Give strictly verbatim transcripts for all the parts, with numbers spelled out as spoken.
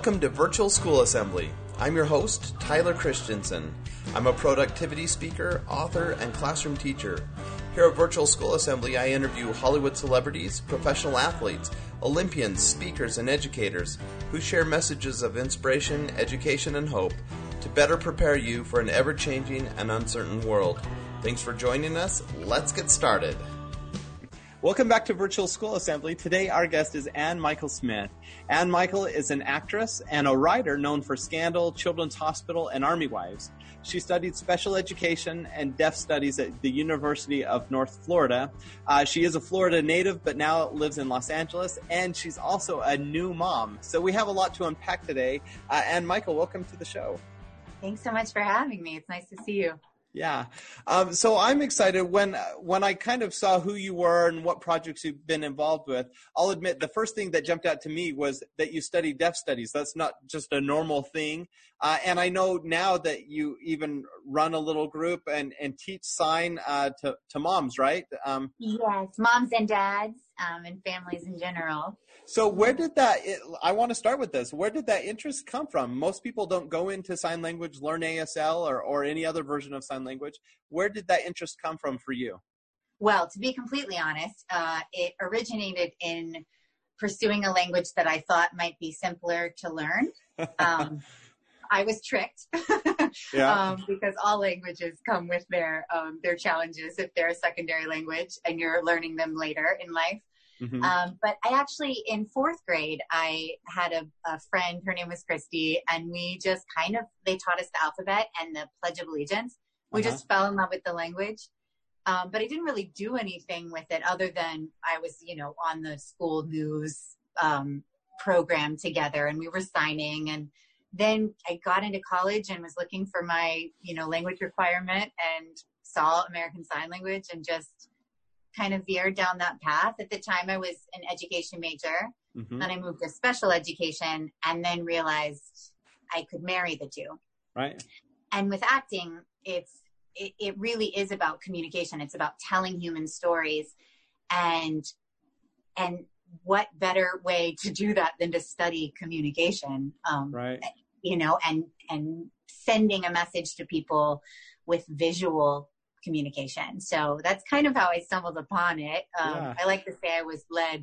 Welcome to Virtual School Assembly. I'm your host, Tyler Christensen. I'm a productivity speaker, author, and classroom teacher. Here at Virtual School Assembly, I interview Hollywood celebrities, professional athletes, Olympians, speakers, and educators who share messages of inspiration, education, and hope to better prepare you for an ever-changing and uncertain world. Thanks for joining us. Let's get started. Welcome back to Virtual School Assembly. Today our guest is Ann Michael Smith. Ann Michael is an actress and a writer known for Scandal, Children's Hospital, and Army Wives. She studied special education and deaf studies at the University of North Florida. Uh, she is a Florida native, but now lives in Los Angeles, and she's also a new mom. So we have a lot to unpack today. Uh, Ann Michael, welcome to the show. Thanks so much for having me. It's nice to see you. Yeah. Um, so I'm excited when when I kind of saw who you were and what projects you've been involved with. I'll admit the first thing that jumped out to me was that you study deaf studies. That's not just a normal thing. Uh, and I know now that you even run a little group and, and teach sign uh, to, to moms, right? Um, yes, moms and dads um, and families in general. So where did that, it, I want to start with this. Where did that interest come from? Most people don't go into sign language, learn A S L or, or any other version of sign language. Where did that interest come from for you? Well, to be completely honest, uh, it originated in pursuing a language that I thought might be simpler to learn. Um, I was tricked yeah. um, because all languages come with their um, their challenges if they're a secondary language and you're learning them later in life. Mm-hmm. Um, but I actually, in fourth grade, I had a, a friend, her name was Christy, and we just kind of, they taught us the alphabet and the Pledge of Allegiance. We uh-huh. just fell in love with the language. Um, but I didn't really do anything with it other than I was, you know, on the school news um, program together and we were signing. And then I got into college and was looking for my, you know, language requirement and saw American Sign Language and just kind of veered down that path. At the time, I was an education major. Mm-hmm. Then I moved to special education and then realized I could marry the two. Right. And with acting, it's it, it really is about communication. It's about telling human stories. And and what better way to do that than to study communication? Um, right. You know, and and sending a message to people with visual communication. So that's kind of how I stumbled upon it. Um, yeah. I like to say I was led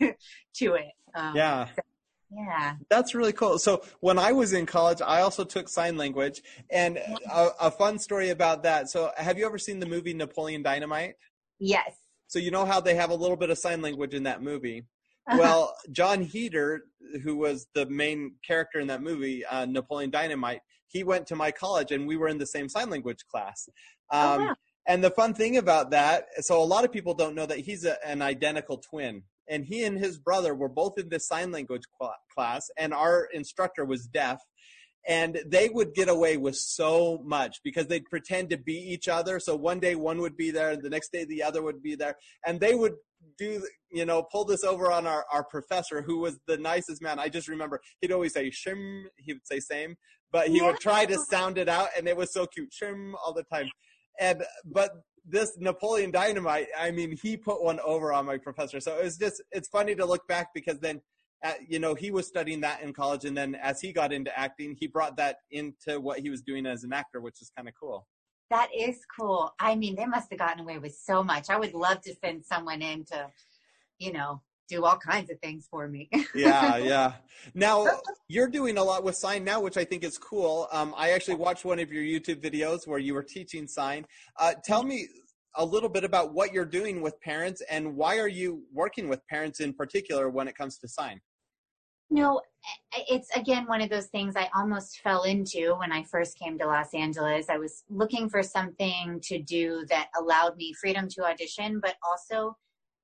to it. Um, yeah. So, yeah. That's really cool. So when I was in college, I also took sign language, and a, a fun story about that. So have you ever seen the movie Napoleon Dynamite? Yes. So you know how they have a little bit of sign language in that movie? Well, John Heder, who was the main character in that movie, uh, Napoleon Dynamite, he went to my college and we were in the same sign language class. Um, oh, wow. And the fun thing about that, so a lot of people don't know that he's a, an identical twin. And he and his brother were both in this sign language cl- class, and our instructor was deaf. And they would get away with so much because they'd pretend to be each other. So one day one would be there, and the next day the other would be there. And they would do, you know, pull this over on our, our professor, who was the nicest man. I just remember he'd always say shim, he would say same, but he yeah. would try to sound it out, and it was so cute, shim, all the time. And but this Napoleon Dynamite, I mean, he put one over on my professor. So it was just, it's funny to look back because then, uh, you know, he was studying that in college. And then as he got into acting, he brought that into what he was doing as an actor, which is kind of cool. That is cool. I mean, they must have gotten away with so much. I would love to send someone in to, you know, do all kinds of things for me. yeah, yeah. Now, you're doing a lot with sign now, which I think is cool. Um, I actually watched one of your YouTube videos where you were teaching sign. Uh, tell me a little bit about what you're doing with parents and why are you working with parents in particular when it comes to sign? No, it's, again, one of those things I almost fell into when I first came to Los Angeles. I was looking for something to do that allowed me freedom to audition, but also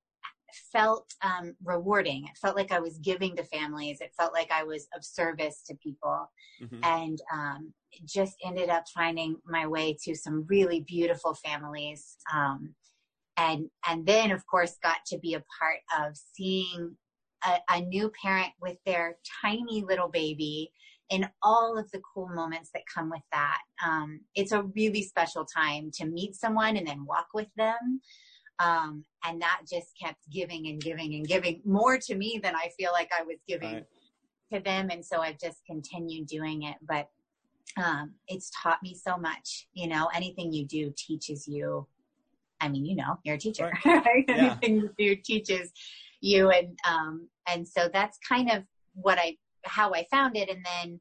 felt um, rewarding. It felt like I was giving to families. It felt like I was of service to people. Mm-hmm. And um, just ended up finding my way to some really beautiful families. Um, and and then, of course, got to be a part of seeing a, a new parent with their tiny little baby and all of the cool moments that come with that. Um, it's a really special time to meet someone and then walk with them. Um, and that just kept giving and giving and giving more to me than I feel like I was giving right. to them. And so I've just continued doing it, but um, it's taught me so much. You know, anything you do teaches you. I mean, you know, you're a teacher, right? right? Yeah. Anything you do teaches you. And, um, and so that's kind of what I, how I found it. And then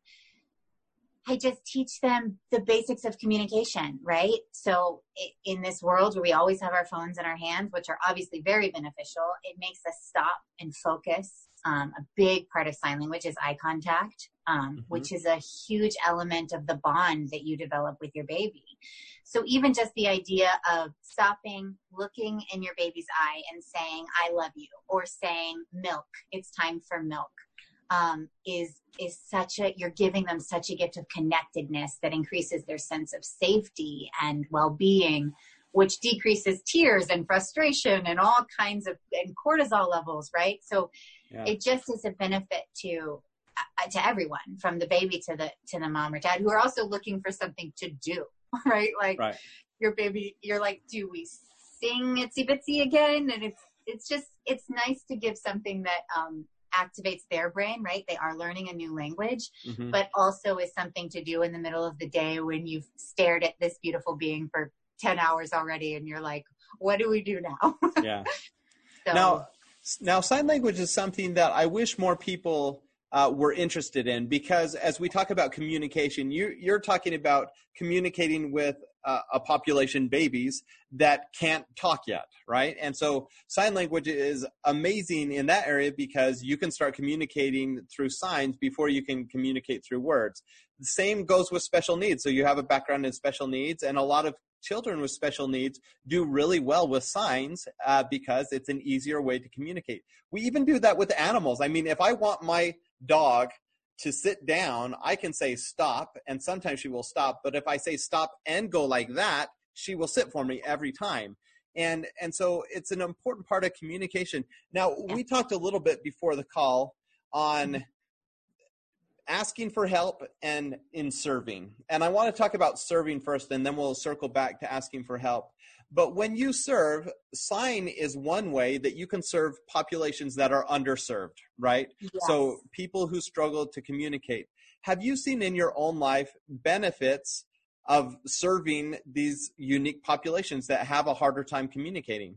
I just teach them the basics of communication, right? So in this world where we always have our phones in our hands, which are obviously very beneficial, it makes us stop and focus. Um, a big part of sign language is eye contact, um, mm-hmm. which is a huge element of the bond that you develop with your baby. So even just the idea of stopping, looking in your baby's eye and saying, I love you, or saying milk, it's time for milk. Um, is is such a, you're giving them such a gift of connectedness that increases their sense of safety and well-being, which decreases tears and frustration and all kinds of, and cortisol levels, right? So yeah. It just is a benefit to uh, to everyone, from the baby to the to the mom or dad, who are also looking for something to do, right? Like right. your baby, you're like, do we sing Itsy Bitsy again? And it's it's just, it's nice to give something that um activates their brain, right? They are learning a new language, mm-hmm. but also is something to do in the middle of the day when you've stared at this beautiful being for ten hours already and you're like, what do we do now? Yeah. So, now, now sign language is something that I wish more people uh, were interested in, because as we talk about communication, you, you're talking about communicating with uh, a population, babies, that can't talk yet, right? And so sign language is amazing in that area because you can start communicating through signs before you can communicate through words. The same goes with special needs. So you have a background in special needs, and a lot of children with special needs do really well with signs uh, because it's an easier way to communicate. We even do that with animals. I mean, if I want my dog to sit down, I can say stop, and sometimes she will stop. But if I say stop and go like that, she will sit for me every time. And and so it's an important part of communication. Now, we talked a little bit before the call on asking for help and in serving. And I want to talk about serving first, and then we'll circle back to asking for help. But when you serve, sign is one way that you can serve populations that are underserved, right? Yes. So people who struggle to communicate. Have you seen in your own life benefits of serving these unique populations that have a harder time communicating?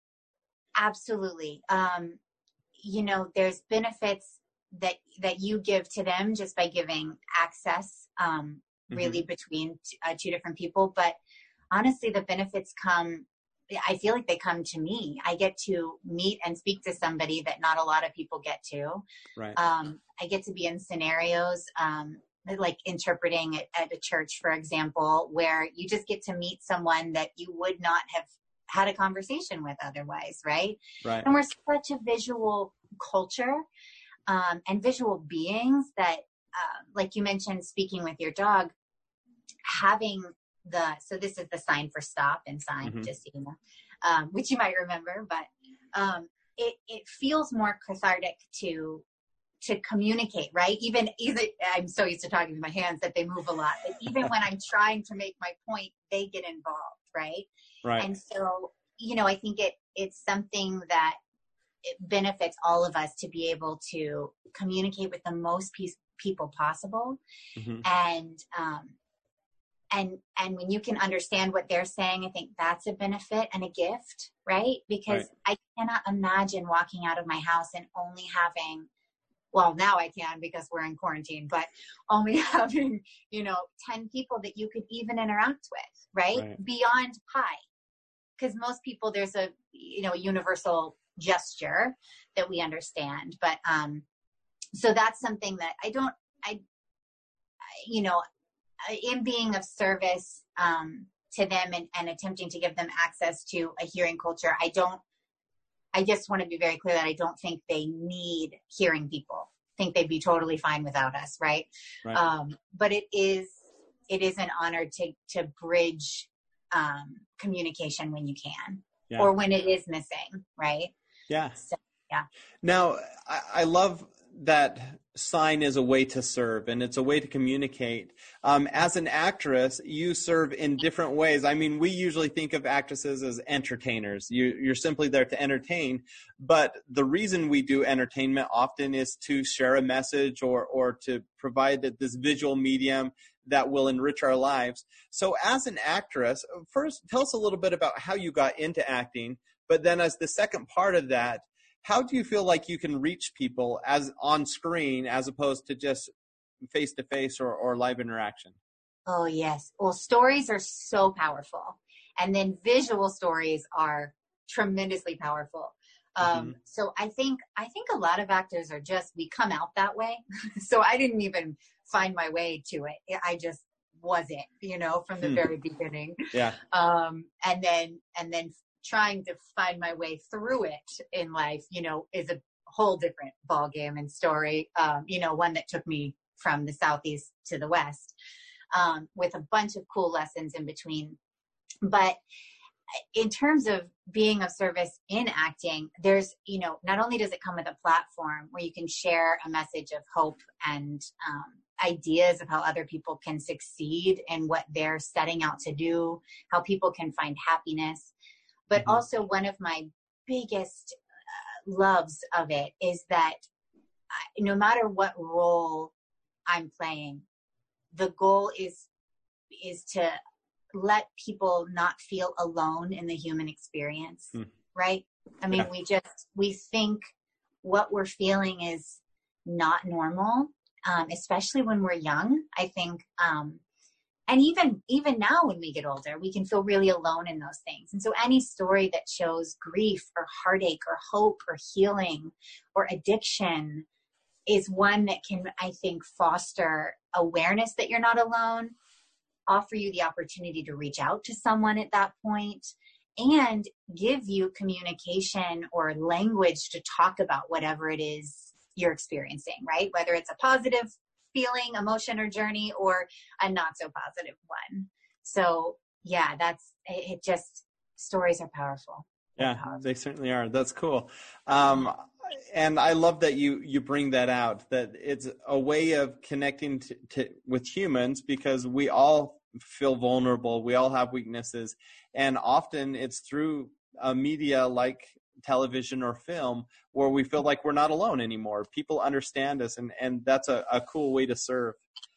Absolutely. Um, you know, there's benefits that that you give to them just by giving access, um, really mm-hmm. between t- uh, two different people. But honestly, the benefits come, I feel like they come to me. I get to meet and speak to somebody that not a lot of people get to. Right. Um, I get to be in scenarios, um, like interpreting at, at a church, for example, where you just get to meet someone that you would not have had a conversation with otherwise, right? Right. And we're such a visual culture, um, and visual beings that, uh, like you mentioned, speaking with your dog, having the, so this is the sign for stop and sign, mm-hmm. just so you know, um, which you might remember, but um, it, it feels more cathartic to to communicate, right? Even, even, I'm so used to talking with my hands that they move a lot, but even when I'm trying to make my point, they get involved, right? Right. And so, you know, I think it it's something that it benefits all of us to be able to communicate with the most piece, people possible. Mm-hmm. And, um, and, and when you can understand what they're saying, I think that's a benefit and a gift, right? Because right. I cannot imagine walking out of my house and only having, well, now I can because we're in quarantine, but only having, you know, ten people that you could even interact with, right? right. Beyond hi. Because most people, there's a, you know, universal gesture that we understand. But, um, so that's something that I don't, I, you know, in being of service, um, to them and, and attempting to give them access to a hearing culture, I don't, I just want to be very clear that I don't think they need hearing people. I think they'd be totally fine without us. Right. right. Um, but it is, it is an honor to, to bridge, um, communication when you can, yeah. or when it is missing. Right. Yeah. So, yeah. Now I, I love that sign is a way to serve, and it's a way to communicate. Um, as an actress, you serve in different ways. I mean, we usually think of actresses as entertainers. You, you're simply there to entertain, but the reason we do entertainment often is to share a message or, or to provide this visual medium that will enrich our lives. So as an actress, first, tell us a little bit about how you got into acting, but then as the second part of that, how do you feel like you can reach people as on screen as opposed to just face-to-face or, or live interaction? Oh, yes. Well, stories are so powerful. And then visual stories are tremendously powerful. Um, mm-hmm. So I think, I think a lot of actors are just, we come out that way. So I didn't even find my way to it. I just wasn't, you know, from the hmm. very beginning. Yeah. Um, and then, and then trying to find my way through it in life, you know, is a whole different ballgame and story. Um, you know, one that took me from the Southeast to the West, um, with a bunch of cool lessons in between. But in terms of being of service in acting, there's, you know, not only does it come with a platform where you can share a message of hope and um, ideas of how other people can succeed in what they're setting out to do, how people can find happiness. But mm-hmm. also one of my biggest uh, loves of it is that I, no matter what role I'm playing, the goal is is to let people not feel alone in the human experience, mm. right? I mean, yeah. we just, we think what we're feeling is not normal, um, especially when we're young. I think, um, and even, even now when we get older, we can feel really alone in those things. And so any story that shows grief or heartache or hope or healing or addiction is one that can, I think, foster awareness that you're not alone, offer you the opportunity to reach out to someone at that point, and give you communication or language to talk about whatever it is you're experiencing, right? Whether it's a positive feeling, emotion, or journey, or a not so positive one. So yeah, that's, it just, stories are powerful. Yeah, they certainly are. That's cool. Um, and I love that you, you bring that out, that it's a way of connecting to, to, with humans, because we all feel vulnerable. We all have weaknesses. And often it's through a media like television or film where we feel like we're not alone anymore. People understand us, and, and that's a, a cool way to serve.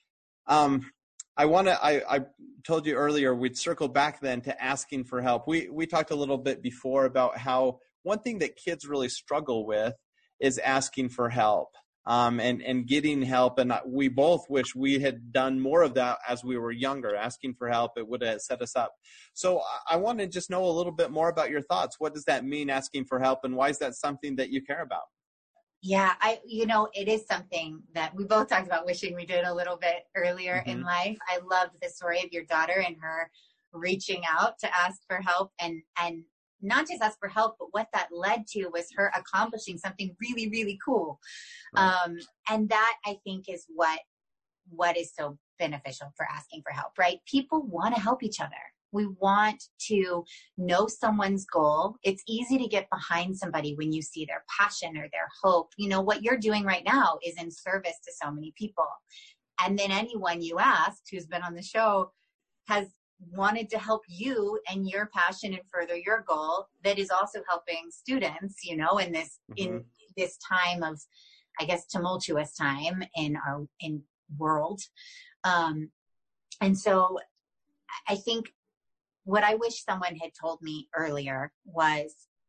Um, I want to, I, I told you earlier, we'd circle back then to asking for help. We, we talked a little bit before about how one thing that kids really struggle with is asking for help, um, and, and getting help. And we both wish we had done more of that as we were younger, asking for help. It would have set us up. So I want to just know a little bit more about your thoughts. What does that mean, asking for help, and why is that something that you care about? Yeah, I, you know, it is something that we both talked about wishing we did a little bit earlier mm-hmm. in life. I loved the story of your daughter and her reaching out to ask for help, and, and not just ask for help, but what that led to was her accomplishing something really, really cool. Right. Um, and that, I think, is what, what is so beneficial for asking for help, right? People want to help each other. We want to know someone's goal. It's easy to get behind somebody when you see their passion or their hope. You know, what you're doing right now is in service to so many people. And then anyone you asked who's been on the show has wanted to help you and your passion and further your goal, that is also helping students, you know, in this, mm-hmm. in this time of, I guess, tumultuous time in our, in world. Um, and so I think, what I wish someone had told me earlier was,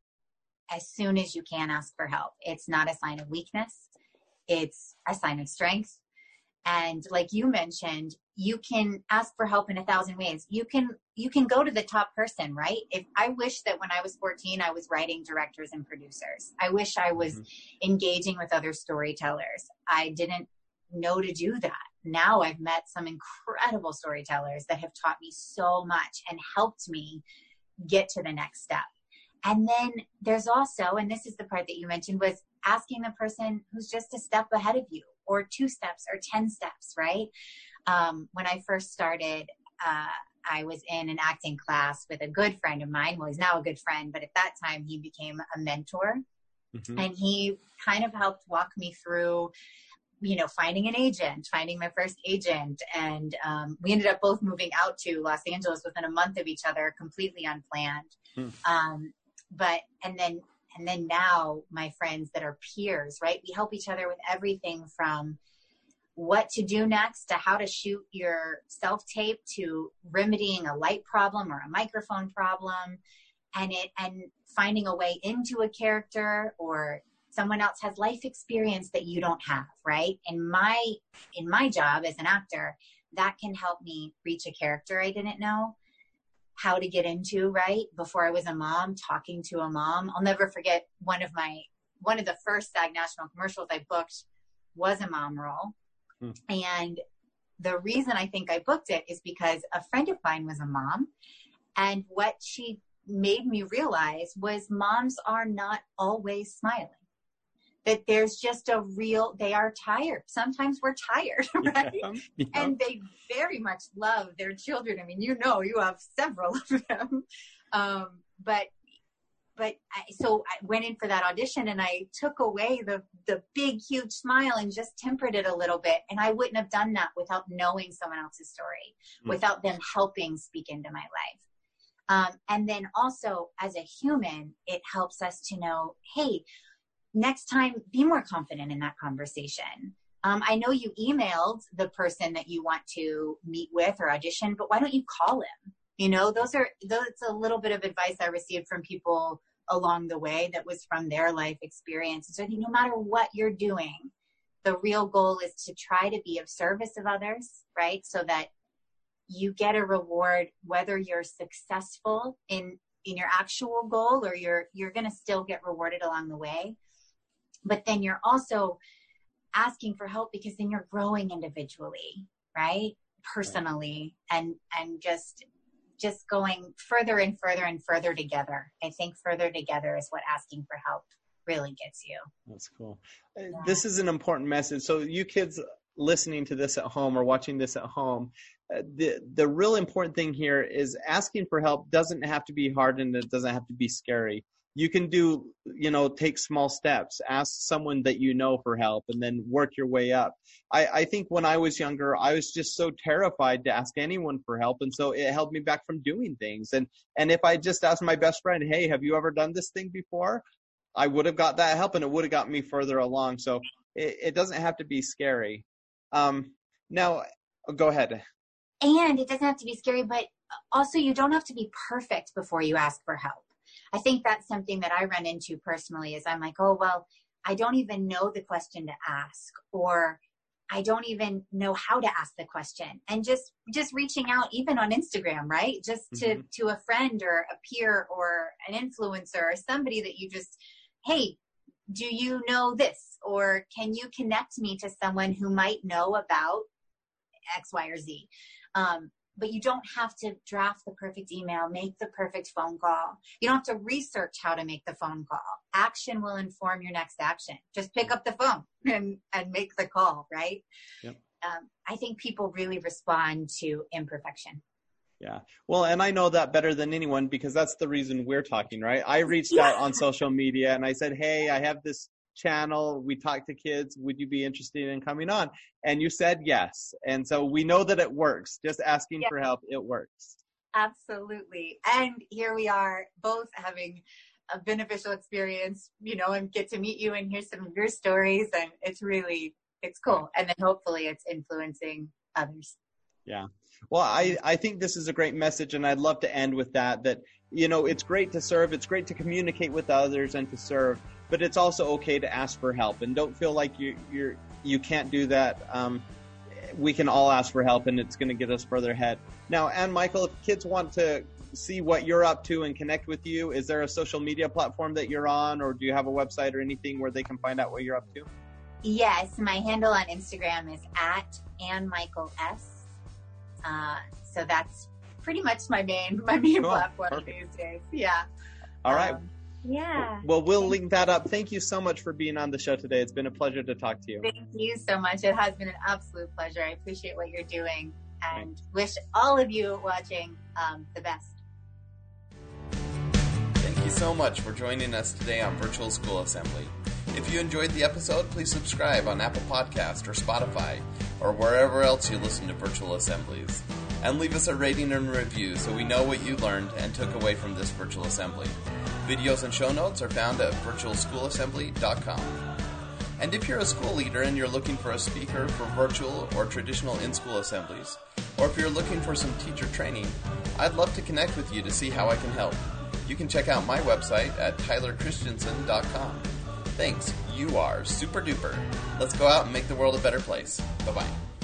as soon as you can, ask for help. It's not a sign of weakness. It's a sign of strength. And like you mentioned, you can ask for help in a thousand ways. You can, you can go to the top person, right? If I wish that when I was fourteen, I was writing directors and producers. I wish I was mm-hmm. engaging with other storytellers. I didn't know to do that. Now I've met some incredible storytellers that have taught me so much and helped me get to the next step. And then there's also, and this is the part that you mentioned, was asking the person who's just a step ahead of you, or two steps or ten steps, right? Um, when I first started, uh, I was in an acting class with a good friend of mine. Well, he's now a good friend, but at that time he became a mentor. Mm-hmm. And he kind of helped walk me through, you know, finding an agent, finding my first agent. And um, we ended up both moving out to Los Angeles within a month of each other, completely unplanned. Hmm. Um, but, and then, and then now my friends that are peers, right? We help each other with everything from what to do next to how to shoot your self-tape to remedying a light problem or a microphone problem, and it, and finding a way into a character, or someone else has life experience that you don't have, right? In my, in my job as an actor, that can help me reach a character I didn't know how to get into, right? Before I was a mom, talking to a mom. I'll never forget one of my, one of the first SAG National commercials I booked was a mom role. Hmm. And the reason I think I booked it is because a friend of mine was a mom, and what she made me realize was moms are not always smiling. That there's just a real, they are tired. Sometimes we're tired, right? Yeah, yeah. And they very much love their children. I mean, you know, you have several of them. Um, but, but I, so I went in for that audition, and I took away the, the big, huge smile and just tempered it a little bit. And I wouldn't have done that without knowing someone else's story, mm. without them helping speak into my life. Um, and then also as a human, it helps us to know, hey, next time, be more confident in that conversation. Um, I know you emailed the person that you want to meet with or audition, but why don't you call him? You know, those are, that's a little bit of advice I received from people along the way that was from their life experience. So I think no matter what you're doing, the real goal is to try to be of service of others, right? So that you get a reward, whether you're successful in, in your actual goal, or you're, you're going to still get rewarded along the way. But then you're also asking for help, because then you're growing individually, right? Personally, and, and just, just going further and further and further together. I think further together is what asking for help really gets you. That's cool. Yeah. This is an important message. So you kids listening to this at home or watching this at home, uh, the, the real important thing here is asking for help doesn't have to be hard, and it doesn't have to be scary. You can do, you know, take small steps, ask someone that you know for help, and then work your way up. I, I think when I was younger, I was just so terrified to ask anyone for help. And so it held me back from doing things. And, and if I just asked my best friend, hey, have you ever done this thing before? I would have got that help, and it would have got me further along. So it, it doesn't have to be scary. Um, now, go ahead. And it doesn't have to be scary, but also you don't have to be perfect before you ask for help. I think that's something that I run into personally, is I'm like, oh, well, I don't even know the question to ask, or I don't even know how to ask the question. And just, just reaching out, even on Instagram, right? Just to, mm-hmm. to a friend or a peer or an influencer or somebody that you just, hey, do you know this? Or can you connect me to someone who might know about X, Y, or Z? Um, But you don't have to draft the perfect email, make the perfect phone call. You don't have to research how to make the phone call. Action will inform your next action. Just pick up the phone and, and make the call, right? Yep. Um, I think people really respond to imperfection. Yeah. Well, and I know that better than anyone, because that's the reason we're talking, right? I reached yeah. out on social media and I said, hey, I have this channel. We talk to kids. Would you be interested in coming on? And you said yes. And so we know that it works. Just asking yeah. for help, it works. Absolutely. And here we are, both having a beneficial experience, you know, and get to meet you and hear some of your stories. And it's really, it's cool. And then hopefully it's influencing others. Yeah. Well, I, I think this is a great message, and I'd love to end with that, that, you know, it's great to serve. It's great to communicate with others and to serve, but it's also okay to ask for help, and don't feel like you, you're, you can't do that. Um, we can all ask for help, and it's going to get us further ahead. Now, Ann Michael, if kids want to see what you're up to and connect with you, is there a social media platform that you're on, or do you have a website or anything where they can find out what you're up to? Yes. My handle on Instagram is at Ann Michael S. Uh, so that's pretty much my main, my main cool. platform Perfect. These days. Yeah. All right. Um, yeah. Well, we'll link that up. Thank you so much for being on the show today. It's been a pleasure to talk to you. Thank you so much. It has been an absolute pleasure. I appreciate what you're doing, and Thanks. Wish all of you watching um, the best. Thank you so much for joining us today on Virtual School Assembly. If you enjoyed the episode, please subscribe on Apple Podcast or Spotify or wherever else you listen to Virtual Assemblies. And leave us a rating and review so we know what you learned and took away from this Virtual Assembly. Videos and show notes are found at virtual school assembly dot com. And if you're a school leader and you're looking for a speaker for virtual or traditional in-school assemblies, or if you're looking for some teacher training, I'd love to connect with you to see how I can help. You can check out my website at tyler christensen dot com. Thanks. You are super duper. Let's go out and make the world a better place. Bye-bye.